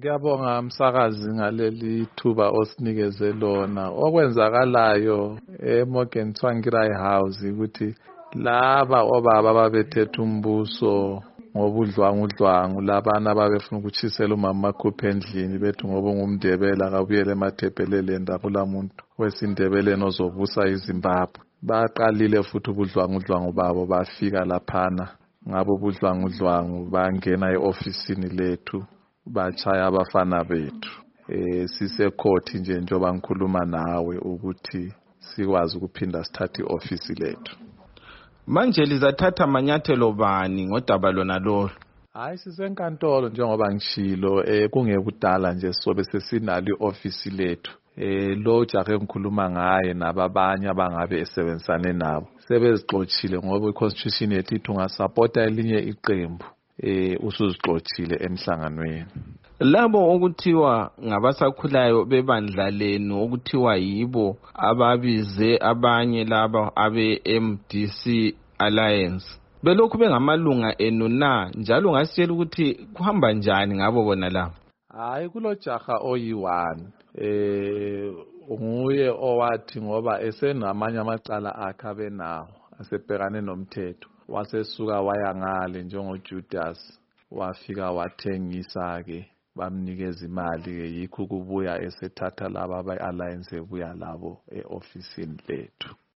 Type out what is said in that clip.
Ngiyabonga msakazi ngaleli thuba osinikeze lona. Okwenzakalayo eMorgan Tsvangirai House ukuthi laba obaba ababethethe umbuso ngobudlwangudlwangu labana ababefuna ukuchisela umama makhuphe endlini bethi ngoba ngumndebela akabuyele emathebheleleni ndabula muntu wesindebeleni ozobusa iZimbabwe. Baqalile futhi ubudlwangudlwangu babo bafika laphana ngabo ubudlwangudlwangu bangena eofisini lethu bachaya abafana bethu. Sisecourt njengoba ngikhuluma nawe ukuthi sikwazi ukuphinda sithathe iofisi lethu. Manje lizathatha amanyathelo bani ngodaba lona lolu? Hayi sisenkantolo njengoba ngishilo kungekudala nje sobe sesinalo iofisi lethu. Lo jahe ngikhuluma ngaye nababanye abangabe esebenzisane nabo sebezixoxile ngoba iconstitution yethu ithi ungasupporta elinye iqembu usuzixoxile emhlanganweni. Labo okuthiwa ngabasakhulayo bebandla lenu okuthiwa yibo ababize abanye laba abe-MDC Alliance belokhu bengamalunga enu na njalo ngasitshela ukuthi kuhamba njani ngabo bona labo? Hayi kulo jaha oyi-1 nguye owathi ngoba esenamanye amacala akhe abenawo asebhekane nomthetho wasesuka waya ngale njengoJudas wafika wathengisa ke bamnikeza imali ke yikho kubuya esethatha laba abe-alliance ebuya labo eofisini lethu.